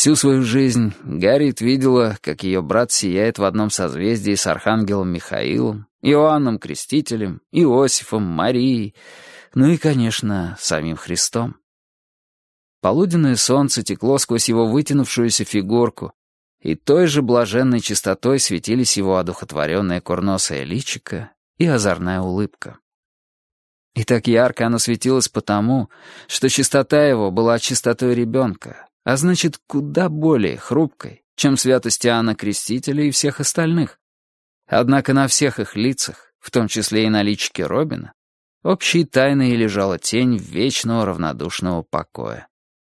Всю свою жизнь Гарриет видела, как ее брат сияет в одном созвездии с архангелом Михаилом, Иоанном Крестителем, Иосифом, Марией, ну и, конечно, самим Христом. Полуденное солнце текло сквозь его вытянувшуюся фигурку, и той же блаженной чистотой светились его одухотворенное курносое личико и озорная улыбка. И так ярко оно светилось потому, что чистота его была чистотой ребенка, а значит, куда более хрупкой, чем святость Иоанна Крестителя и всех остальных. Однако на всех их лицах, в том числе и на личике Робина, общей тайной лежала тень вечного равнодушного покоя.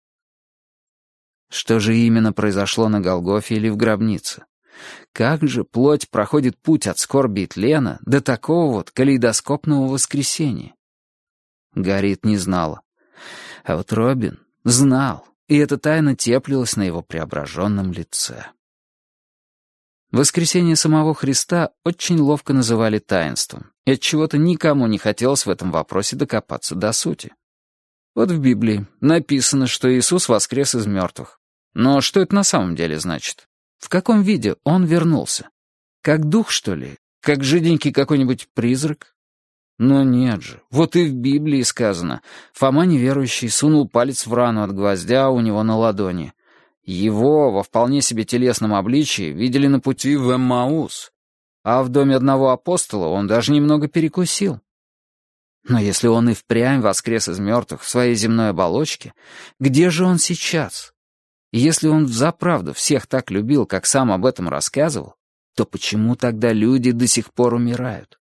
Что же именно произошло на Голгофе или в гробнице? Как же плоть проходит путь от скорби и тлена до такого вот калейдоскопного воскресения? Гарриет не знала. А вот Робин знал, и эта тайна теплилась на его преображенном лице. Воскресение самого Христа очень ловко называли таинством, и отчего-то никому не хотелось в этом вопросе докопаться до сути. Вот в Библии написано, что Иисус воскрес из мертвых. Но что это на самом деле значит? В каком виде Он вернулся? Как дух, что ли? Как жиденький какой-нибудь призрак? Но нет же, вот и в Библии сказано. Фома неверующий сунул палец в рану от гвоздя у него на ладони. Его во вполне себе телесном обличии видели на пути в Эммаус. А в доме одного апостола он даже немного перекусил. Но если он и впрямь воскрес из мертвых в своей земной оболочке, где же он сейчас? И если он взаправду всех так любил, как сам об этом рассказывал, то почему тогда люди до сих пор умирают?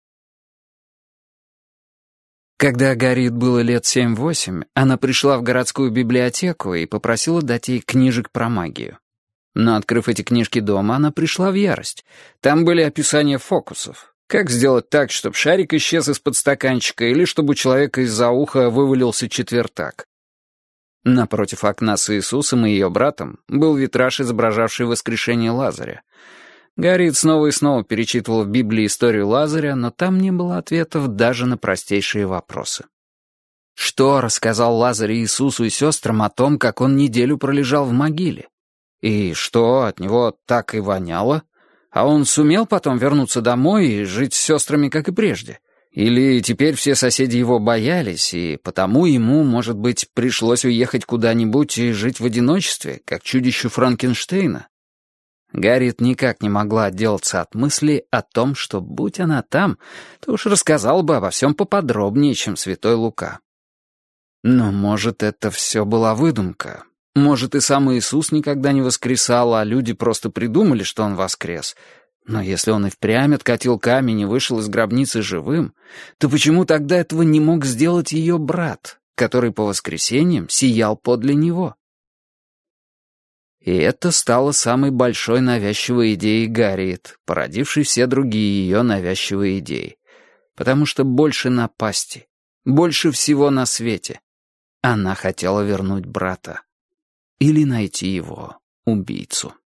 Когда Гарриет было лет 7-8, она пришла в городскую библиотеку и попросила дать ей книжек про магию. Но, открыв эти книжки дома, она пришла в ярость. Там были описания фокусов. Как сделать так, чтобы шарик исчез из-под стаканчика, или чтобы у человека из-за уха вывалился четвертак. Напротив окна с Иисусом и ее братом был витраж, изображавший воскрешение Лазаря. Гарриет снова и снова перечитывала в Библии историю Лазаря, но там не было ответов даже на простейшие вопросы. Что рассказал Лазарь Иисусу и сестрам о том, как он неделю пролежал в могиле? И что, от него так и воняло? А он сумел потом вернуться домой и жить с сестрами, как и прежде? Или теперь все соседи его боялись, и потому ему, может быть, пришлось уехать куда-нибудь и жить в одиночестве, как чудищу Франкенштейна? Гарриет никак не могла отделаться от мысли о том, что, будь она там, то уж рассказала бы обо всем поподробнее, чем святой Лука. Но, может, это все была выдумка. Может, и сам Иисус никогда не воскресал, а люди просто придумали, что он воскрес. Но если он и впрямь откатил камень и вышел из гробницы живым, то почему тогда этого не мог сделать ее брат, который по воскресеньям сиял подле него? И это стало самой большой навязчивой идеей Гарриет, породившей все другие ее навязчивые идеи. Потому что больше напасти, больше всего на свете, она хотела вернуть брата или найти его убийцу.